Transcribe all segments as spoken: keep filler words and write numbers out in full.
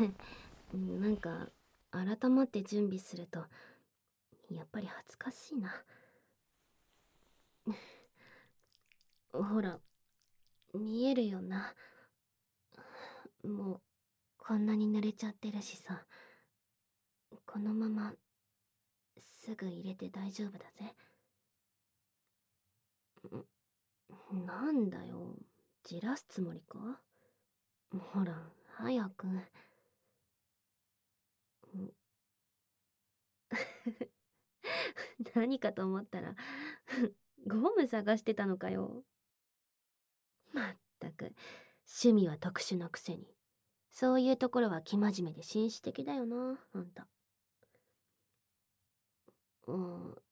なんか改まって準備するとやっぱり恥ずかしいな。ほら、見えるよな。もうこんなに濡れちゃってるしさ。このまますぐ入れて大丈夫だぜ。んなんだよ、じらすつもりか？ほら早く。何かと思ったらゴム探してたのかよ。まったく趣味は特殊なくせに、そういうところは生真面目で紳士的だよな、あんた。うん、うん、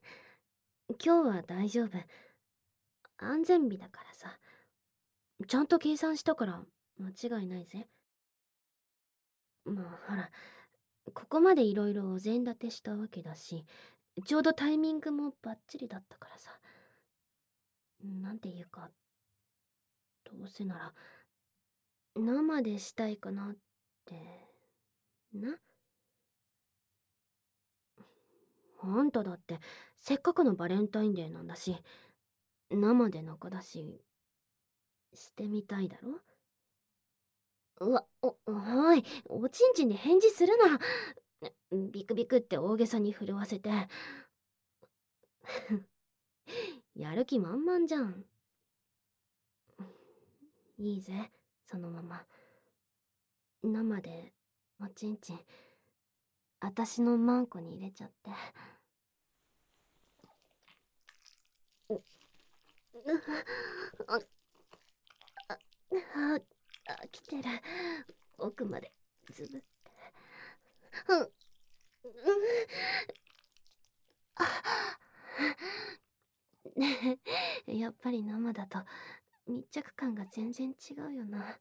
今日は大丈夫。安全日だからさ。ちゃんと計算したから間違いないぜ。まあほら、ここまでいろいろお膳立てしたわけだし、ちょうどタイミングもバッチリだったからさ。なんていうか、どうせなら生でしたいかなってな。あんただってせっかくのバレンタインデーなんだし、生で中だししてみたいだろ。うわ、お、おい、おちんちんで返事するな。ビクビクって大げさに震わせて。やる気満々じゃん。いいぜ、そのまま。生でおちんちん、あたしのマンコに入れちゃって。あ、あ、あ、あ、来てる。奥までズブって。うん、うん、あ、ねえ、やっぱり生だと密着感が全然違うよな。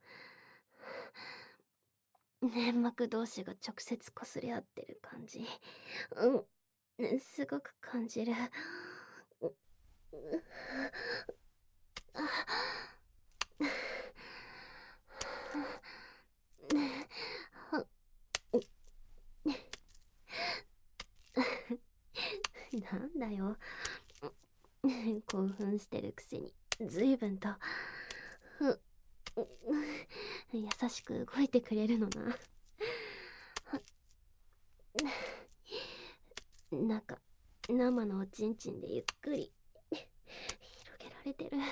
粘膜同士が直接擦れ合ってる感じ。うん、すごく感じる。うなんだよ、興奮してるくせに随分と優しく動いてくれるのな。なんか生のおちんちんでゆっくり広げられてる。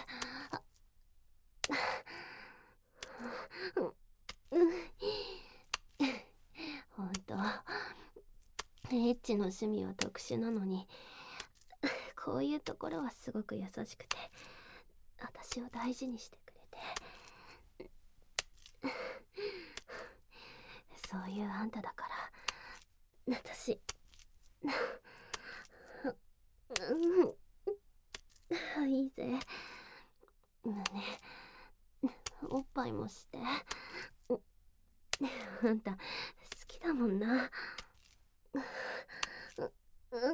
ほんとエッチの趣味は特殊なのに、こういうところはすごく優しくて私を大事にしてくれて。そういうあんただから私、うん、いいぜ。胸、おっぱいもして。あんた好きだもんな。うん、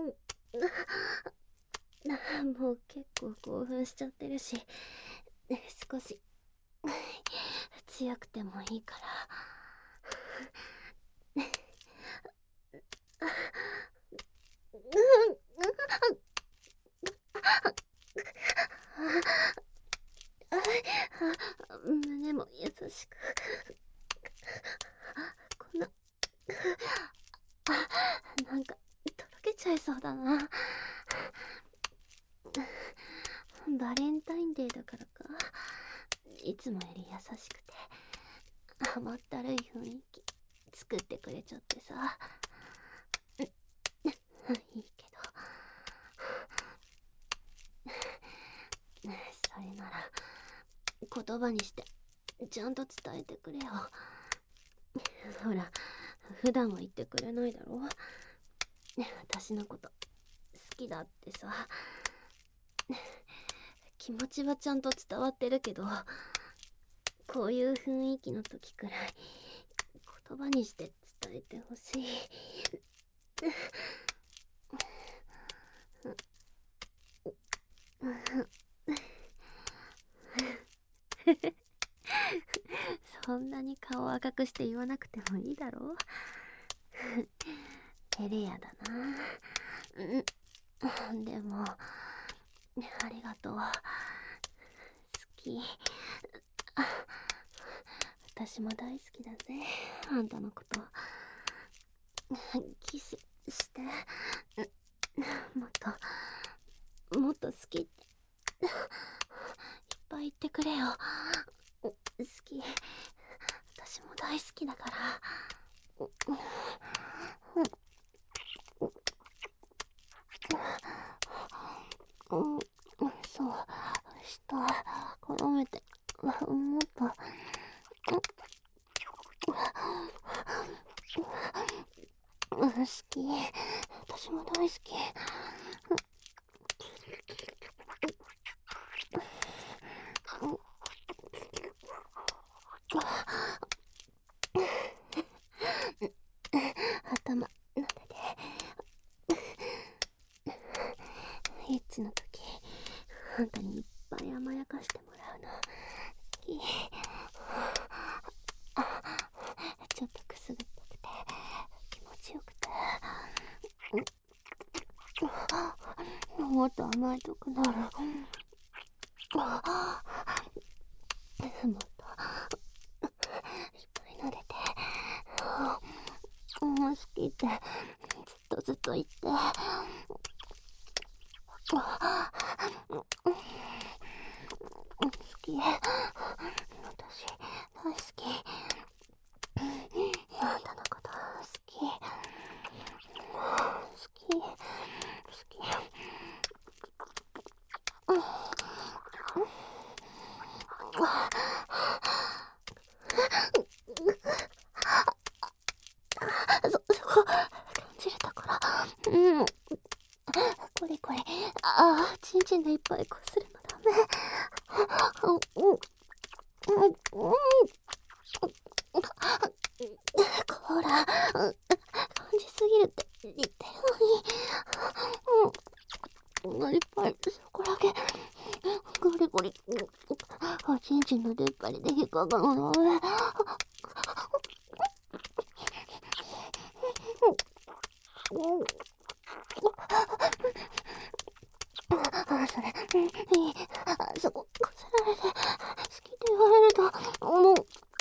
もう結構興奮しちゃってるし、少し強くてもいいから胸も優しく。こんな、あ、なんかとろけちゃいそうだな。バレンタインデーだからか、いつもより優しくて甘ったるい雰囲気作ってくれちゃってさ。いいけど、それなら言葉にしてちゃんと伝えてくれよ。ほら普段は言ってくれないだろ。私のこと好きだってさ。気持ちはちゃんと伝わってるけど、こういう雰囲気の時くらい言葉にして伝えてほしい。 そんなに顔赤くして言わなくてもいいだろう。照れ屋だな。うん、でも、ありがとう。好き。私も大好きだぜ、あんたのこと。キスして。もっと、もっと好きって。いっぱい言ってくれよ。好き。私も大好きだから。うん、そう、下、絡めて、もっと、好き。私も大好き。頭、撫でて。エッチの時、あんたにいっぱい甘やかしてもらうの好き。ちょっとくすぐったくて気持ちよくて、もっと甘えたくなる。もっといっぱい撫でて。好きってずっとずっと言って。好き。私大好き。あんたのこと好き。好き。好き。そ、そこ感じるところ。うん。これこれ。ああ、ちんちんでいっぱいこするのダメ。うん。うん。うん。こら、感じすぎるって言ってるのに。うん。いっぱい、そこだけ。ゴリゴリ。おちんちんの出っ張りで引っかかるのダメ。あ、それ、いい。あそこ、こすられて、好きって言われると、もう、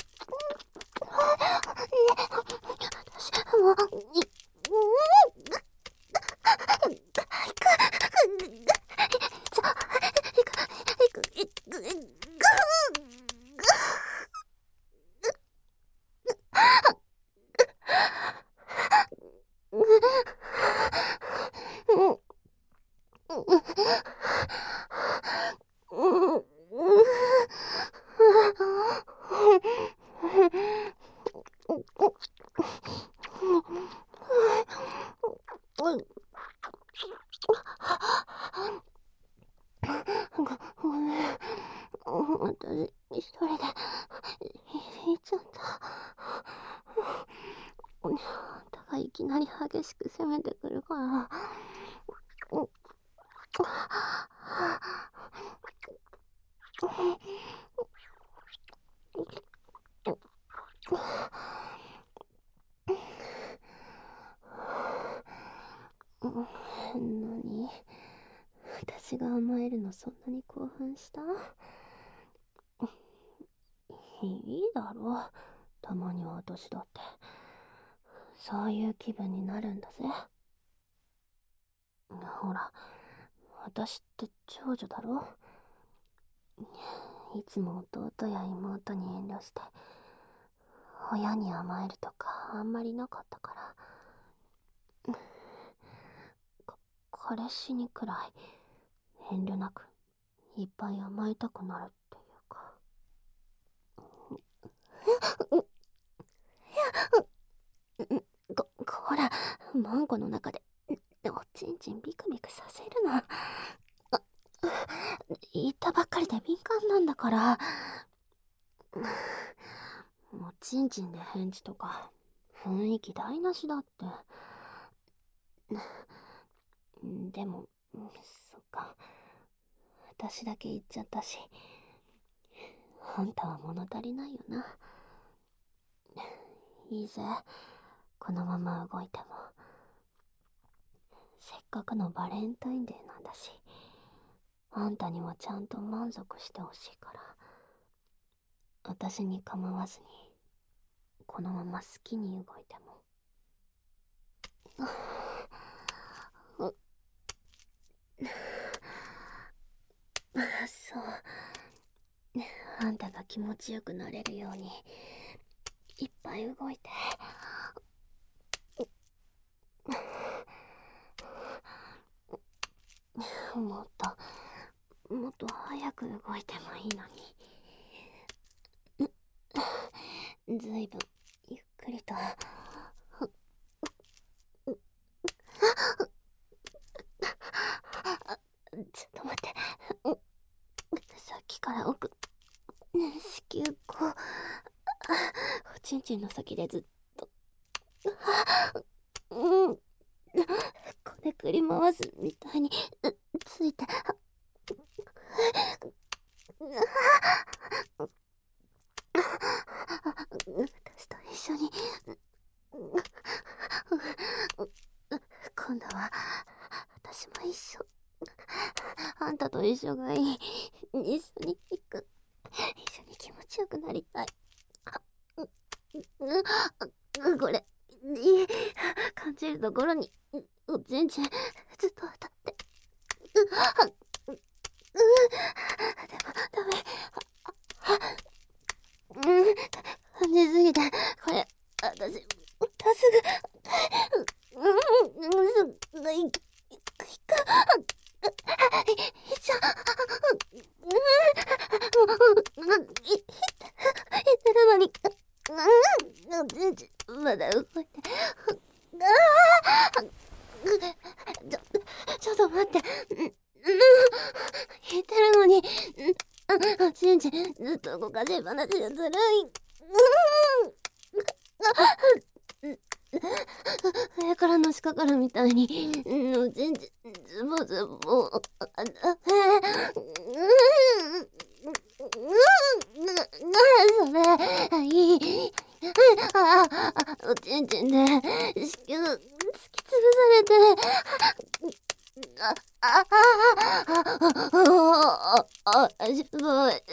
私、もう、い、ごめん。私、一人で、言っちゃった。あんたがいきなり激しく攻めてくるから。何？私が甘えるのそんなに興奮した？いいだろう。たまには私だって。そういう気分になるんだぜ。ほら、私って長女だろ。いつも弟や妹に遠慮して、親に甘えるとかあんまりなかったから。か彼氏にくらい遠慮なくいっぱい甘えたくなるっていうか。こ、こら、マンコの中でおちんちんビクビクさせるな。言ったばっかりで敏感なんだから。もうちんちんで返事とか雰囲気台無しだって。でも、そっか、私だけ言っちゃったし、あんたは物足りないよな。 いいぜ、このまま動いても。せっかくのバレンタインデーなんだし、あんたにもちゃんと満足してほしいから。私に構わずに、このまま好きに動いても。そう。あんたが気持ちよくなれるように、いっぱい動いて。もっと、もっと早く動いてもいいのに。ずいぶんゆっくりと。ちょっと待って。さっきから奥、子宮口、おちんちんの先でずっと、うん、こねくり回すみたいについて。私と一緒に。今度は私も一緒。あんたと一緒がいい。一緒に行く。一緒に気持ちよくなりたい。これいい感じるところにおちんちんずっと当たって。でもダメ。うん感じすぎてこれ私すぐうんすぐいくかいっちゃうんいってるのにうんちんちんまだ動いて。ちょちょっと待って。言ってるのにおちんちんずっと動かしっぱなしでずるい。上からのしかかるみたいにおちんちんズボズボ。それいい。おちんちんで子宮突き潰されて。ああああすごい。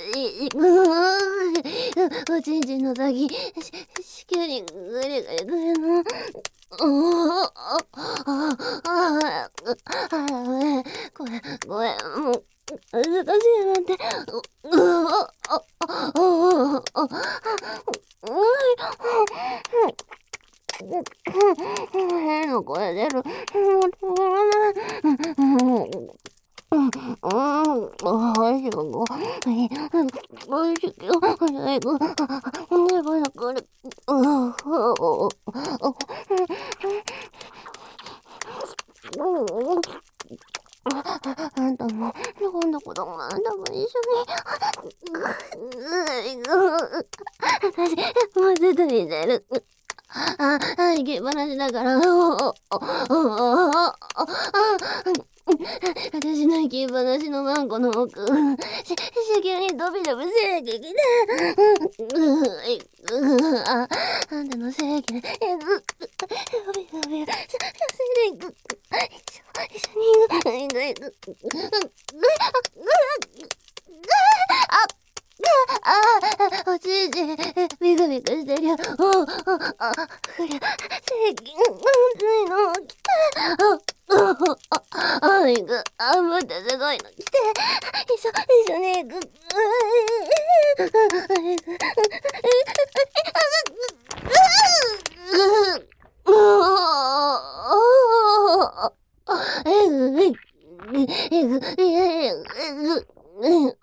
おちんちんの先子宮にぐりぐりぐりの。これごめんもう難しいなんて。変な声出る。おいしいご。おいしいよ。最後。最後だから。あんたも今度子供あんたも一緒に。私もうずっと寝てる。あ、あ、行きっぱなしだから。私の行きっぱなしのワンコの奥、し、子宮にドビドビ精液で。あ、あんたの精液で、えぐ、ドビドビ、さ、させていく。一緒に行く、行く、行く。あ、あ、おちんちん、ビクビクしてるよ。お、あ、ふりゃ、精液、ついの、来た。あ、あ、行く。あ、待って、すごいの来て。一緒、一緒に行く。えぐ、えぐ、えぐ、えぐ、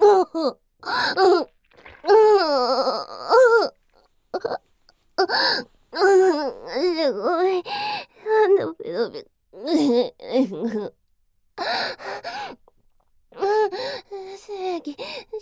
すごい。なんだ、ペロペロ。精液、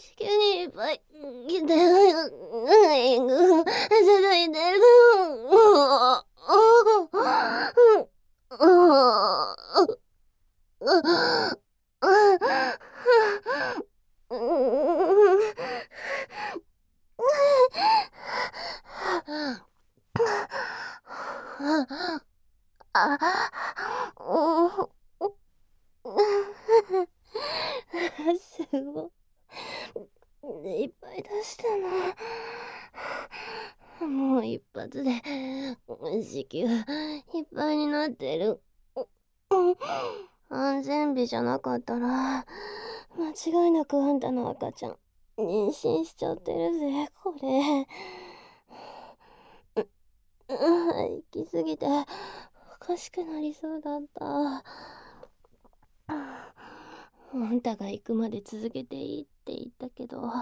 いっぱい出したな。もう一発で子宮いっぱいになってる。安全日じゃなかったら間違いなくあんたの赤ちゃん妊娠しちゃってるぜ、これ。行き過ぎておかしくなりそうだった。あんたが行くまで続けていいって言ったけど、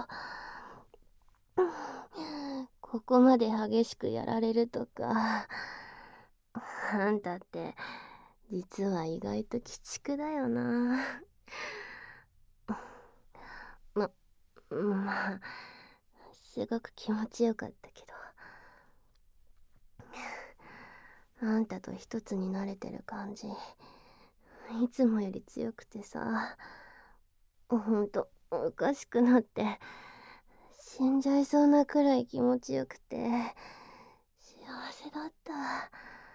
ここまで激しくやられるとか。あんたって実は意外と鬼畜だよな。ま、まあ、すごく気持ちよかったけど、あんたと一つになれてる感じ、いつもより強くてさ、ほんとおかしくなって死んじゃいそうなくらい気持ちよくて幸せだった。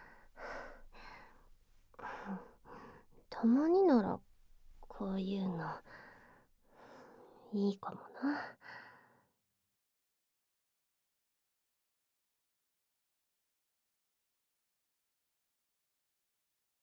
たまにならこういうのいいかもな。